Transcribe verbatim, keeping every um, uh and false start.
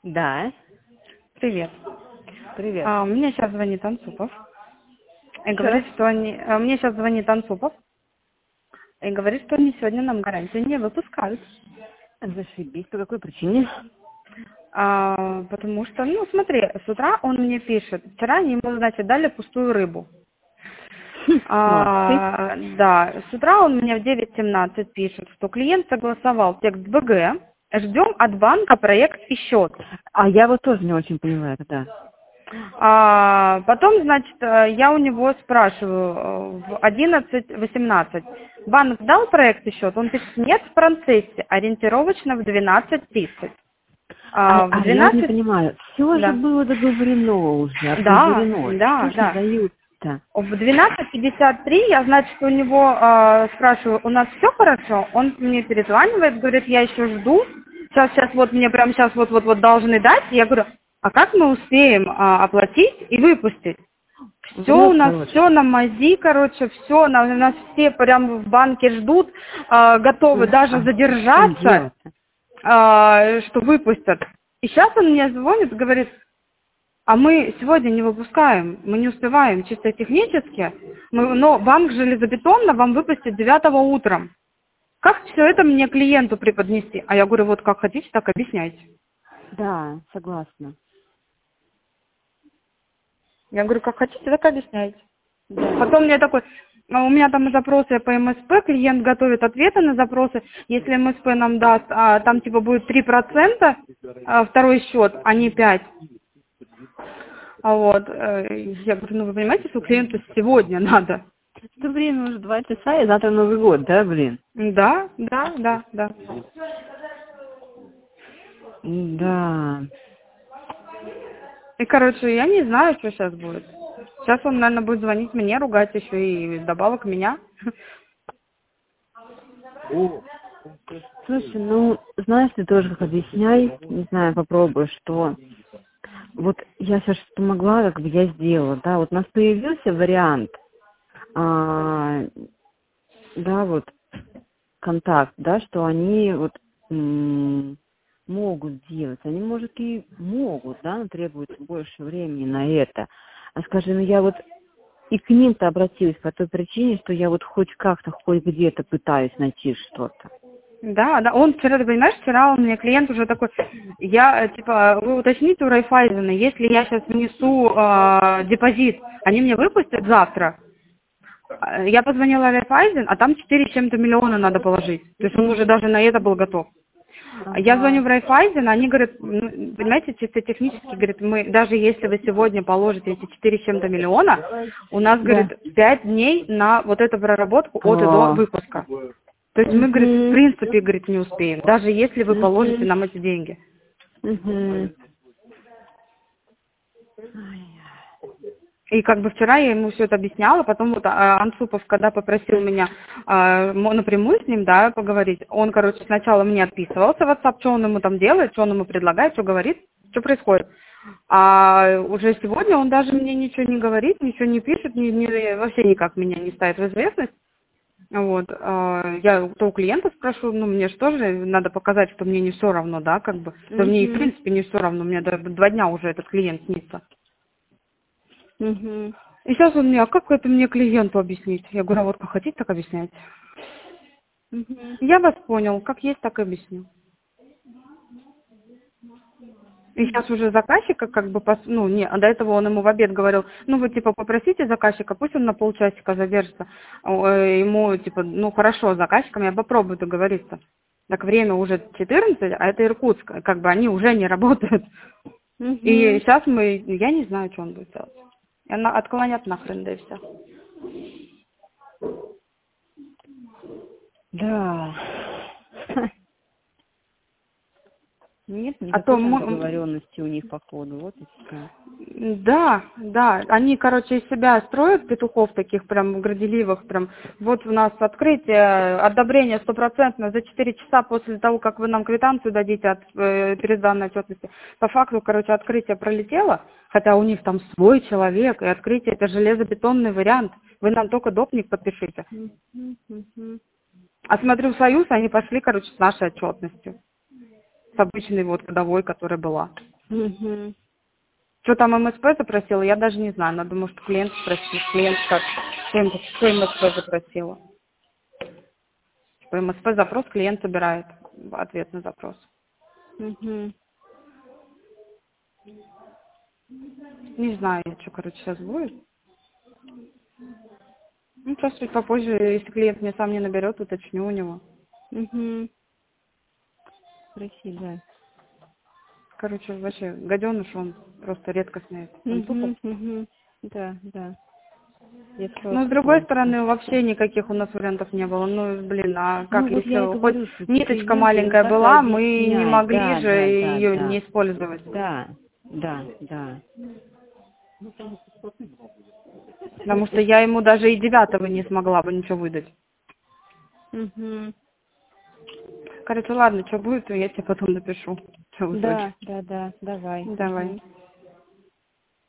Да, Привет. привет. А, мне сейчас звонит Ансупов и Еще раз? говорит, что они... а, Мне сейчас звонит Ансупов и говорит, что они сегодня нам гарантию не выпускают. Зашибись. По какой причине? А, потому что, ну, смотри, с утра он мне пишет. Вчера ему, значит, дали пустую рыбу. Молодцы. А, да, с утра он мне в девять семнадцать пишет, что клиент согласовал текст БГ, ждем от банка проект и счет. А я вот тоже не очень поняла это, да. А, потом, значит, э, я у него спрашиваю э, в одиннадцать восемнадцать. Банк дал проект и счет? Он пишет, нет, в процессе, ориентировочно в двенадцать тридцать. А, А, в а я вот не двенадцать, понимаю, все же да, было договорено уже, да, определено. Что да, же да. дают-то? В двенадцать пятьдесят три я, значит, у него э, спрашиваю, у нас все хорошо? Он мне перезванивает, говорит, я еще жду. Сейчас, сейчас, вот мне прямо сейчас вот-вот-вот должны дать. Я говорю, а как мы успеем а, оплатить и выпустить? Все у Врет, нас, короче. все на мази, короче, все, на, нас все прямо в банке ждут, а, готовы А даже в чем задержаться, дело-то? а, что выпустят. И сейчас он мне звонит, говорит, а мы сегодня не выпускаем, мы не успеваем чисто технически, мы- но банк железобетонно вам выпустит девятого утром. Как все это мне клиенту преподнести? А я говорю, вот как хотите, так объясняйте. Да, согласна. Я говорю, как хотите, так объясняйте. Да. Потом мне такой, а у меня там запросы по МСП, клиент готовит ответы на запросы. Если МСП нам даст, а, там типа будет три процента, а, второй счет, а не пять. А вот, э, я говорю, ну вы понимаете, что клиенту сегодня надо. Да, блин, уже два часа, и завтра Новый год, да, блин? Да, да, да, да. Да. И, короче, я не знаю, что сейчас будет. Сейчас он, наверное, будет звонить мне, ругать еще и добавок меня. Слушай, ну, знаешь, ты тоже как объясняй, не знаю, попробуй, что вот я сейчас что могла, как бы я сделала, да, вот у нас появился вариант, а, да, вот контакт, да, что они вот м, могут сделать, они, может, и могут, да, но требуется больше времени на это. А скажи, ну я вот и к ним-то обратилась по той причине, что я вот хоть как-то, хоть где-то пытаюсь найти что-то. Да, да, он вчера, ты понимаешь, вчера он мне клиент уже такой, я, э, типа, вы уточните у Райфайзена, если я сейчас внесу э, депозит, они мне выпустят завтра. Э, Я позвонила в Райфайзен, а там четыре с чем-то миллиона надо положить. То есть он уже даже на это был готов. Я звоню Ага. в Райфайзен, они говорят, ну, понимаете, чисто технически, говорят, мы, даже если вы сегодня положите эти четыре с чем-то миллиона, у нас, говорит, Да. пять дней на вот эту проработку от и до О. выпуска. То есть мы, говорит, в Угу. принципе, говорит, не успеем, даже если вы положите Угу. нам эти деньги. Угу. И как бы вчера я ему все это объясняла, потом вот а, Ансупов, когда попросил меня а, мо- напрямую с ним, да, поговорить, он, короче, сначала мне отписывался в WhatsApp, что он ему там делает, что он ему предлагает, что говорит, что происходит. А уже сегодня он даже мне ничего не говорит, ничего не пишет, ни- ни- вообще никак меня не ставит в известность. Вот, а, я то у клиента спрошу, ну, мне же тоже надо показать, что мне не все равно, да, как бы, да мне и в Угу. принципе не все равно, мне даже два дня уже этот клиент снится. Угу. И сейчас он мне, а как это мне клиенту объяснить? Я говорю, а вот как хотите, так объясняйте. Угу. Я вас понял, как есть, так и объясню. И сейчас уже заказчика, как бы, пос- ну, не, а до этого он ему в обед говорил, ну, вы, типа, попросите заказчика, пусть он на полчасика задержится. А, э, Ему, типа, ну, хорошо, с заказчиком я попробую договориться. Так время уже четырнадцать, а это Иркутск, как бы они уже не работают. И Угу. сейчас мы, я не знаю, что он будет делать. И она отклонят нахрен, да и все. Да. Нет А то никакой там мы, договоренности у них, походу. Вот и все. да, да, они, короче, из себя строят петухов таких прям горделивых, прям, вот у нас открытие, одобрение стопроцентно за четыре часа после того, как вы нам квитанцию дадите от э, пересданной отчетности. По факту, короче, открытие пролетело, хотя у них там свой человек, и открытие это железобетонный вариант. Вы нам только допник подпишите. Угу. Угу. А смотрю, в Союз они пошли, короче, с нашей отчетностью, с обычной вот годовой, которая была. Угу. Что там эм эс пэ запросила, я даже не знаю. Надо, может, клиент спросить. Клиент как? Что эм эс пэ запросила? По эм эс пэ запрос клиент собирает ответ на запрос. Угу. Не знаю, что, короче, сейчас будет. Ну, сейчас чуть попозже, если клиент мне сам не наберет, уточню у него. Угу. Спасибо. Короче, вообще, гаденыш, он просто редкостный. Угу. Угу. Да, да. Я Но с просто другой просто. стороны, вообще никаких у нас вариантов не было. Ну, блин, а Ну как, вот я и если хоть говорю, что ниточка клиенту ему маленькая надо была, мы не объяснять. могли Да, же да, да, ее не да. использовать. Да, да, да. Потому что я ему даже и девятого не смогла бы ничего выдать. Угу. Короче, ладно, что будет, то я тебе потом напишу. Что в итоге. Да, да, да. Давай. Давай. Угу.